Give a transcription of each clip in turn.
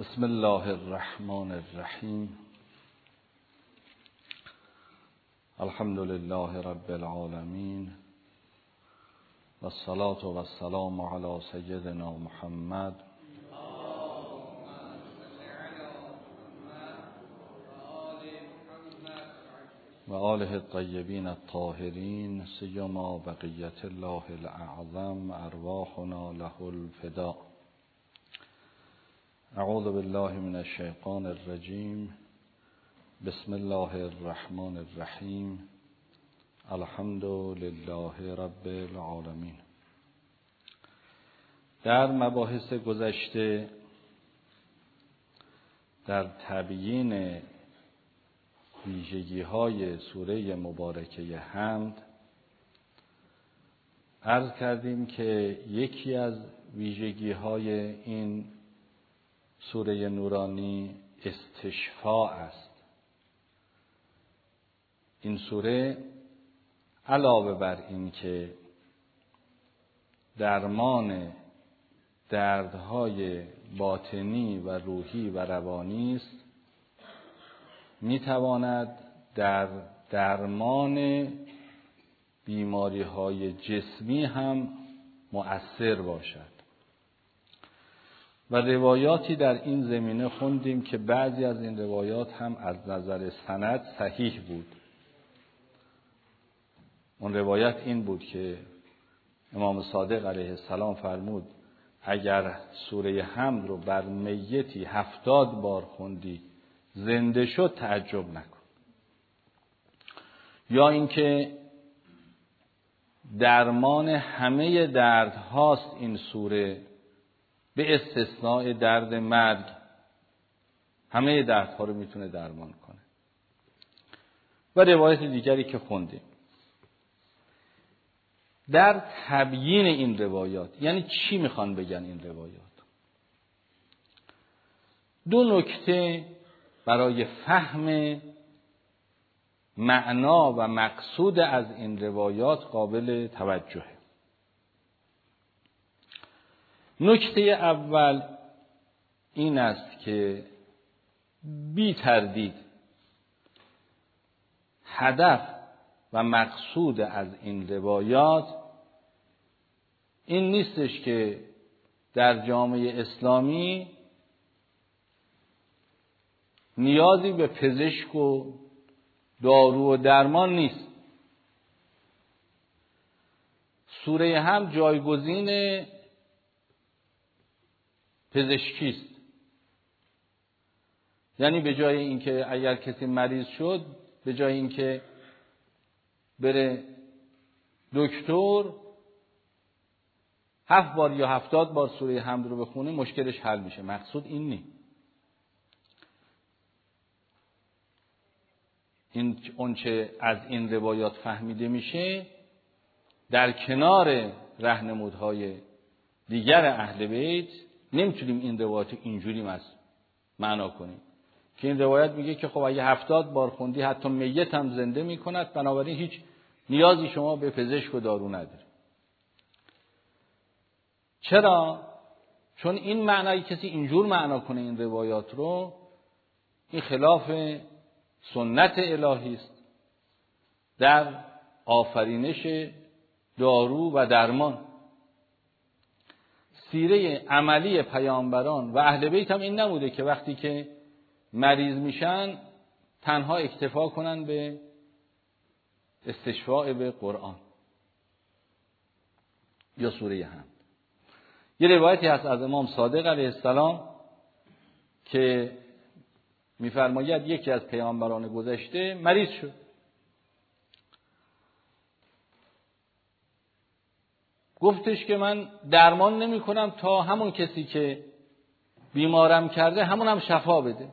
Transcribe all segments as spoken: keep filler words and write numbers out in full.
بسم الله الرحمن الرحیم. الحمد لله رب العالمین و الصلاة و السلام علی سیدنا محمد و آله الطیبین الطاهرین، سیما بقیت الله الاعظم ارواحنا له الفداء. اعوذ بالله من الشیطان الرجیم. بسم الله الرحمن الرحیم. الحمد لله رب العالمین. در مباحث گذشته در تبیین ویژگی‌های سوره مبارکه حمد عرض کردیم که یکی از ویژگی‌های این سوره نورانی استشفاء است. این سوره علاوه بر این که درمان دردهای باطنی و روحی و روانی است، میتواند در درمان بیماری‌های جسمی هم مؤثر باشد. و روایاتی در این زمینه خوندیم که بعضی از این روایات هم از نظر سند صحیح بود. اون روایت این بود که امام صادق علیه السلام فرمود اگر سوره حمد رو بر میتی هفتاد بار خوندی زنده شد تعجب نکن. یا اینکه درمان همه درد هاست این سوره، به استثناء درد مرگ همه دردها رو میتونه درمان کنه. و روایت دیگری که خوندیم. در تبیین این روایات، یعنی چی میخوان بگن این روایات؟ دو نکته برای فهم معنا و مقصود از این روایات قابل توجهه. نکته اول این است که بی تردید هدف و مقصود از این روایات این نیستش که در جامعه اسلامی نیازی به پزشک و دارو و درمان نیست. سوره هم جایگزین پزشکی است. یعنی به جای اینکه اگر کسی مریض شد، به جای اینکه بره دکتر هفت بار یا هفتاد بار سوره حمد رو بخونه مشکلش حل میشه. مقصود این نیست. این اونچه از این روایات فهمیده میشه در کنار راهنمودهای دیگر اهل بیت نمیتونیم این روایت اینجوری معنا کنیم که این روایت میگه که خب اگه هفتاد بار خوندی حتی میت هم زنده میکند، بنابراین هیچ نیازی شما به پزشک و دارو نداره. چرا؟ چون این معنایی کسی اینجور معنا کنه این روایات رو، این خلاف سنت الهی است در آفرینش دارو و درمان. سیره عملی پیامبران و اهل بیت هم این نبوده که وقتی که مریض میشن تنها اکتفا کنن به استشفاء به قرآن یا سوره حمد. یه روایتی هست از امام صادق علیه السلام که میفرماید یکی از پیامبران گذشته مریض شد. گفتش که من درمان نمی کنم تا همون کسی که بیمارم کرده همون هم شفا بده.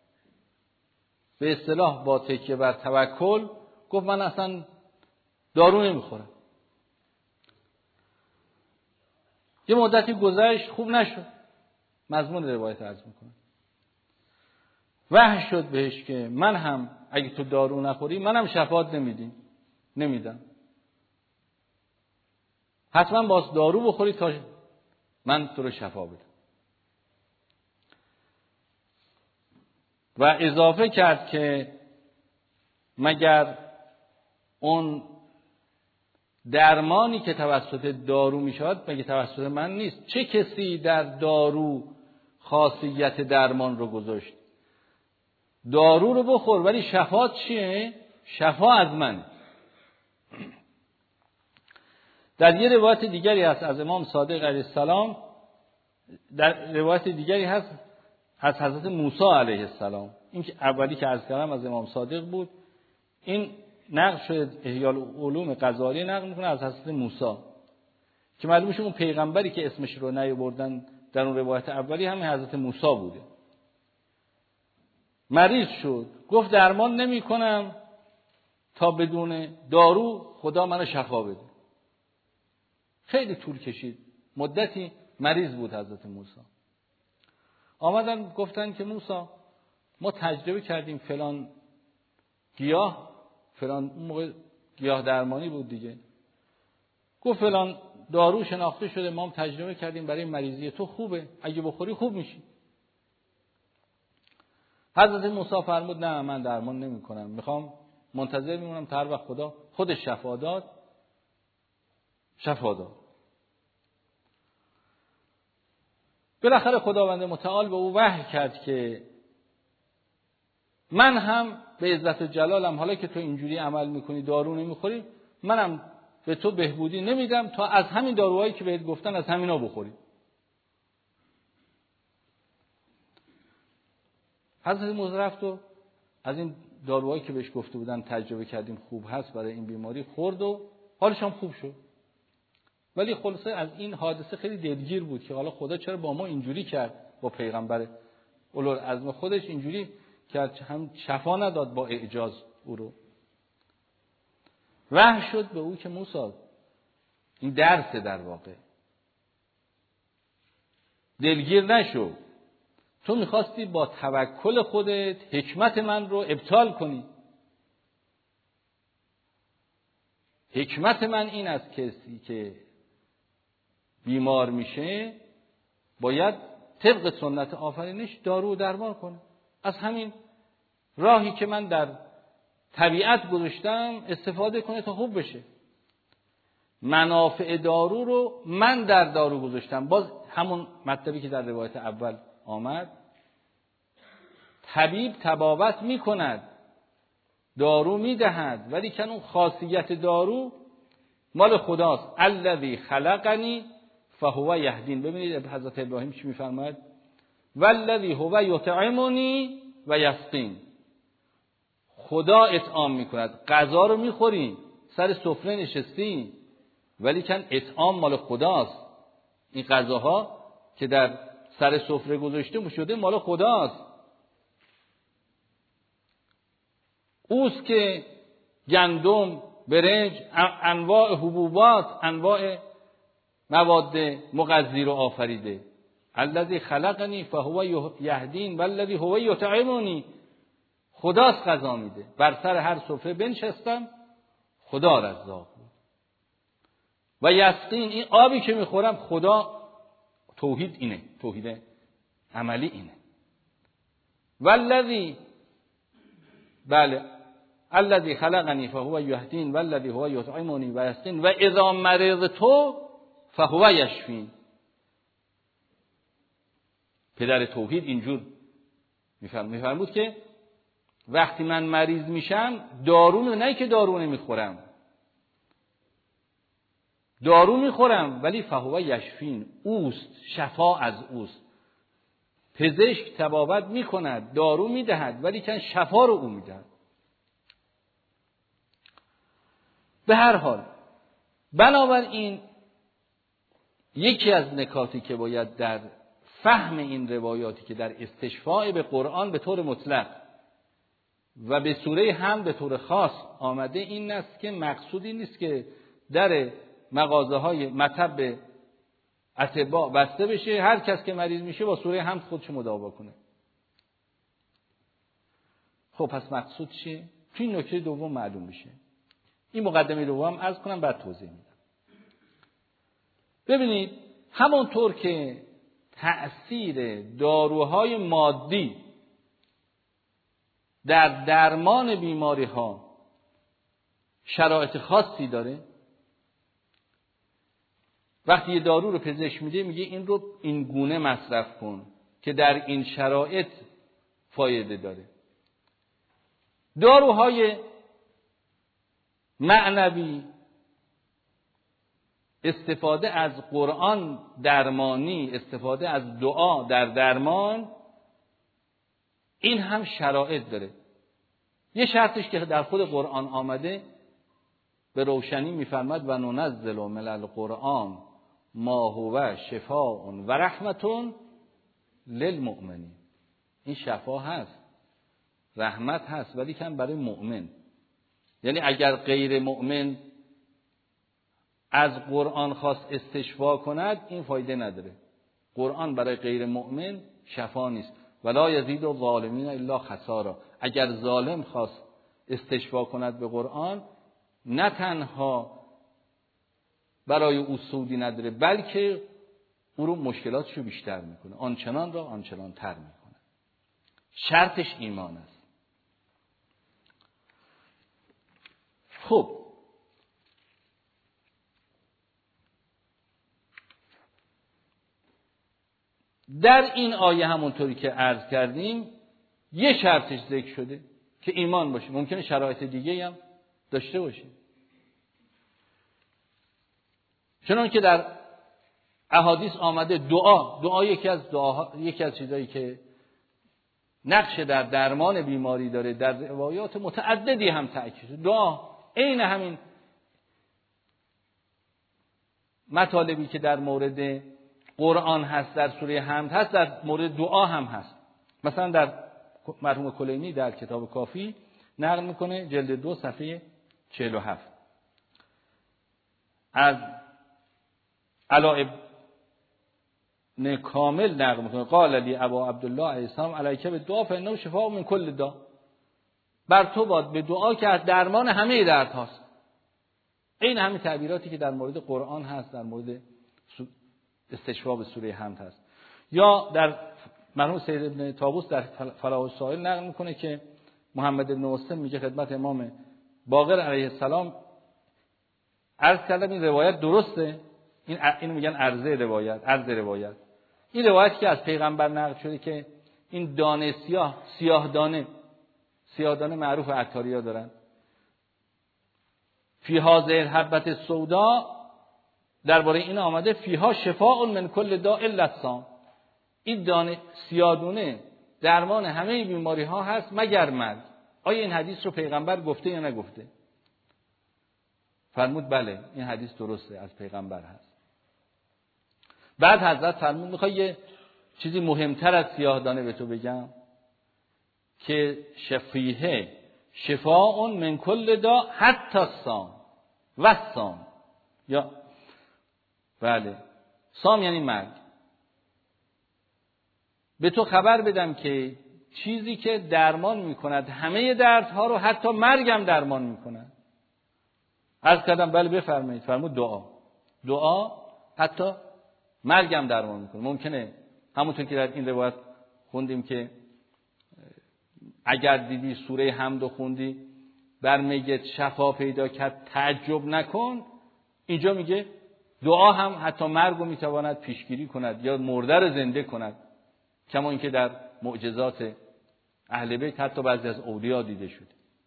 به اصطلاح با تکیه بر توکل گفت من اصلا دارو نمی خورم. یه مدتی گذشت، خوب نشد. مضمون روایت عرض میکنم. وحی شد بهش که من هم اگه تو دارو نخوری منم شفاعت نمیدیم نمیدم. حتما باز دارو بخوری تا من تو رو شفا بدم. و اضافه کرد که مگر اون درمانی که توسط دارو می شود مگه توسط من نیست؟ چه کسی در دارو خاصیت درمان رو گذاشت؟ دارو رو بخور ولی شفا چیه؟ شفا از من. در یه روایت دیگری هست از امام صادق علیه السلام، در روایت دیگری هست از حضرت موسی علیه السلام، این که اولی که عرض کردم از امام صادق بود، این نقل شده احیاء العلوم غزالی نقل میکنه از حضرت موسی که معلوم میشه اون پیغمبری که اسمش رو نیاوردن در اون روایت اولی همین حضرت موسی بوده. مریض شد، گفت درمان نمی کنم تا بدون دارو خدا منو شفا بده. خیلی طول کشید، مدتی مریض بود حضرت موسی. آمدن گفتن که موسی ما تجربه کردیم فلان گیاه، فلان اون موقع گیاه درمانی بود دیگه، گفت فلان دارو شناخته شده، ما هم تجربه کردیم برای مریضی تو خوبه، اگه بخوری خوب میشی. حضرت موسی فرمود نه من درمان نمی کنم، میخوام منتظر میمونم تا هر وقت خدا خودش شفا داد شفا داد. بالاخره خداوند متعال به او وحی کرد که من هم به عزت و جلالم حالا که تو اینجوری عمل میکنی دارو نمیخوری، منم به تو بهبودی نمیدم تا از همین داروهایی که بهت گفتن از همینا بخوری. حضرت موسی رفت و از این داروهایی که بهش گفته بودن تجربه کردیم خوب هست برای این بیماری خورد و حالش هم خوب شد. ولی خلاصه از این حادثه خیلی دلگیر بود که حالا خدا چرا با ما اینجوری کرد، با پیغمبر اولوالعزم خودش اینجوری کرد، هم شفا نداد با اعجاز او رو. وحی شد به او که موسی این درسه، در واقع دلگیر نشو، تو میخواستی با توکل خودت حکمت من رو ابطال کنی. حکمت من این است کسی که بیمار میشه باید طبق سنت آفرینش دارو درمان کنه، از همین راهی که من در طبیعت گذاشتم استفاده کنه تا خوب بشه. منافع دارو رو من در دارو گذاشتم، باز همون مطلبی که در روایت اول آمد، طبیب طبابت میکند، دارو میدهد، ولی که اون خاصیت دارو مال خداست. الذی خلقنی فهو یهدین. ببینید حضرت ابراهیم چی میفرماید؟ والذی هو یطعمنی و یسقین. خدا اطعام میکند، غذا رو میخوریم، سر سفره نشستیم، ولی که اطعام مال خداست. این غذاها که در سر سفره گذاشته شده مال خداست. اوست که گندم، برنج، انواع حبوبات، انواع مواد مغذی رو آفریده. الذی خلقنی فهو یهدین والذی هو یطعمنی. خداست غذا میده. بر سر هر سفره بنشستم، خدا رزاق بود. و یسقین، این آبی که میخورم خدا. توحید اینه، توحید عملی اینه. والذی بله الذی خلقنی فهو یهدین والذی هو یطعمنی و یسقین و اذا مرضت فهو یشفین. پدر توحید اینجور میفرمود که وقتی من مریض میشم دارو نه که دارو نمیخورم، دارو میخورم ولی فهو یشفین، اوست، شفا از اوست. پزشک طبابت میکند، دارو میدهد، ولی که شفا رو او میدهد. به هر حال بنابراین یکی از نکاتی که باید در فهم این روایاتی که در استشفاء به قرآن به طور مطلق و به سوره هم به طور خاص آمده این است که مقصودی نیست که در مغازه های مطب اطباء بسته بشه، هر کس که مریض میشه با سوره هم خودش مداوا کنه. خب پس مقصود چیه؟ تو این نکته دوم معلوم میشه. این مقدمه دوم عرض کنم بعد توضیح میدم. ببینید همونطور که تأثیر داروهای مادی در درمان بیماری ها شرایط خاصی داره؟ وقتی یه دارو رو پزشک میده میگه این رو این گونه مصرف کن که در این شرایط فایده داره. داروهای معنوی، استفاده از قرآن درمانی، استفاده از دعا در درمان، این هم شرایط داره. یه شرطش که در خود قرآن آمده به روشنی میفرماد و ننزل من القرآن ما هو شفاء و رحمت للمؤمنین. این شفا هست، رحمت هست، ولی کم برای مؤمن. یعنی اگر غیر مؤمن از قرآن خواست استشفا کند این فایده نداره. قرآن برای غیر مؤمن شفا نیست. ولا یزید الظالمین الا خسارا. اگر ظالم خواست استشفا کند به قرآن، نه تنها برای او سودی نداره، بلکه او رو مشکلاتشو بیشتر میکنه، آنچنان را آنچنان تر میکنه. شرطش ایمان است. خب در این آیه همونطوری که عرض کردیم یه شرطش ذکر شده که ایمان باشه. ممکنه شرایط دیگه هم داشته باشه، چون که در احادیث آمده دعا دعا یکی از دعاها، یکی از چیزایی که نقش در درمان بیماری داره. در روایات متعددی هم تأکید دعا عین همین مطالبی که در مورد قرآن هست، در سوره حمد هست، در مورد دعا هم هست. مثلا در مرحوم کلینی در کتاب کافی نقل میکنه، جلد دو صفحه چهل و هفت، از علا ابن کامل نقل میکنه قال لی ابا عبدالله علیه السلام علیک بالدعاء فانه شفاء من کل داء. بر تو باد به دعا که از درمان همه درد هاست. این همین تعبیراتی که در مورد قرآن هست، در مورد استشفا به سوره حمد هست. یا در مرحوم سید ابن طاووس در فلاح السائل نقل میکنه که محمد ابن مسلم میگه خدمت امام باقر علیه السلام عرض کردم این روایت درسته؟ این اینو میگن عرضه روایت، عرض روایت. این روایتی که از پیغمبر نقل شده که این دانه سیاه، سیاه دانه، سیاه دانه معروف عطاریا دارن، فی هذه الحبة السوداء، درباره این آمده فیها شفاء من کل داء الا السام. این دانه سیادونه درمان همه بیماری ها هست مگر مرگ. آیا این حدیث رو پیغمبر گفته یا نگفته؟ فرمود بله، این حدیث درسته، از پیغمبر هست. بعد حضرت فرمود میخوای یه چیزی مهمتر از سیاه دانه به تو بگم که شفیه شفاء من کل داء حتی السام و السام. یا بله، سام یعنی مرگ. به تو خبر بدم که چیزی که درمان میکند همه دردها رو، حتی مرگم درمان میکند. عرض کردم بله بفرمایید. فرمود دعا. دعا حتی مرگم درمان میکنه. ممکنه همونطور که در این روایت خوندیم که اگر دیدی سوره حمد خوندی بر میت شفا پیدا کرد تعجب نکن. اینجا میگه دعا هم حتی مرگ رو میتواند پیشگیری کند یا مرده رو زنده کند، کما اینکه در معجزات اهل بیت حتی بعضی از اولیا دیده شده.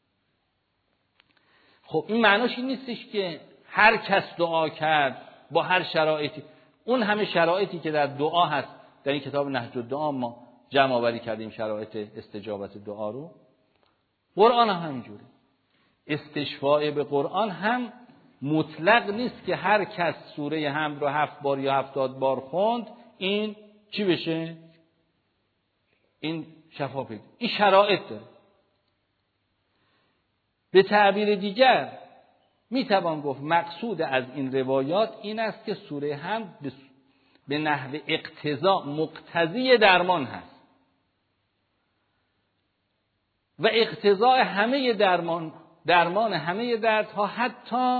خب این معناش این نیستش که هر کس دعا کرد با هر شرایطی، اون همه شرایطی که در دعا هست در این کتاب نهج الدعا ما جمع آوری کردیم، شرایط استجابت دعا رو. قرآن هم همینجوره. استشفاء به قرآن هم مطلق نیست که هر کس سوره حمد رو هفت بار یا هفتاد بار خوند این چی بشه؟ این شفا پیدا. این شرایط داره. به تعبیر دیگر میتوان گفت مقصود از این روایات این است که سوره حمد به نحو اقتضا مقتضی درمان هست و اقتضای همه درمان، درمان همه دردها، حتی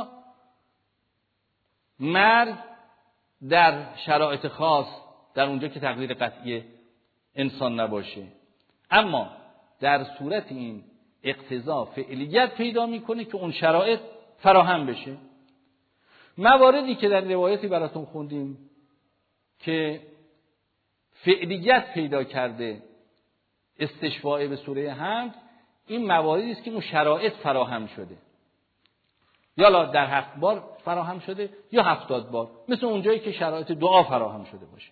مرگ در شرایط خاص، در اونجا که تقدیر قطعی انسان نباشه. اما در صورت این اقتضا فعلیت پیدا میکنه که اون شرایط فراهم بشه. مواردی که در روایتی براتون خوندیم که فعلیت پیدا کرده استشفاء به سوره حمد، این مواردی است که اون شرایط فراهم شده، یا در هفت بار فراهم شده یا هفتاد بار، مثل اونجایی که شرایط دعا فراهم شده باشه.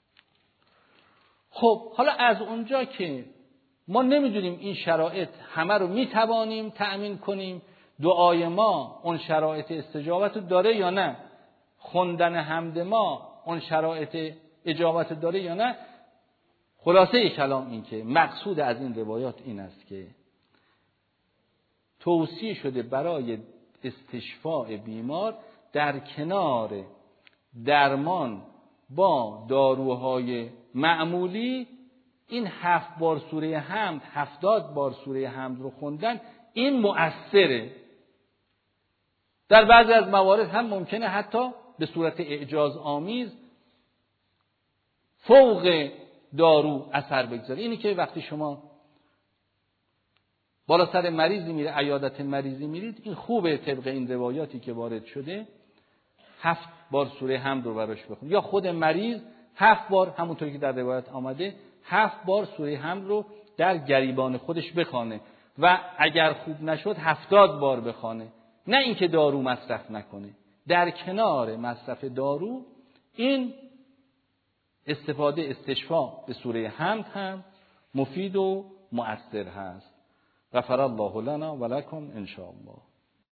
خب حالا از اونجا که ما نمیدونیم این شرایط همه رو میتوانیم تأمین کنیم، دعای ما اون شرایط استجابت داره یا نه، خوندن حمد ما اون شرایط اجابت داره یا نه، خلاصه کلام این که مقصود از این روایات این است که توصیه شده برای استشفاء بیمار در کنار درمان با داروهای معمولی این هفت بار سوره حمد، هفتاد بار سوره حمد رو خوندن، این مؤثره. در بعضی از موارد هم ممکنه حتی به صورت اعجاز آمیز فوق دارو اثر بگذاره. اینی که وقتی شما بالا سر مریضی میره، عیادت مریضی میرید، این خوبه طبق این روایاتی که وارد شده هفت بار سوره حمد رو براش بخونید، یا خود مریض هفت بار همونطوری که در روایت آمده هفت بار سوره حمد رو در گریبان خودش بخونه و اگر خوب نشد هفتاد بار بخونه، نه اینکه دارو مصرف نکنه. در کنار مصرف دارو این استفاده استشفاء به سوره حمد هم مفید و مؤثر هست. غفر الله لنا و لکم ان شاء الله.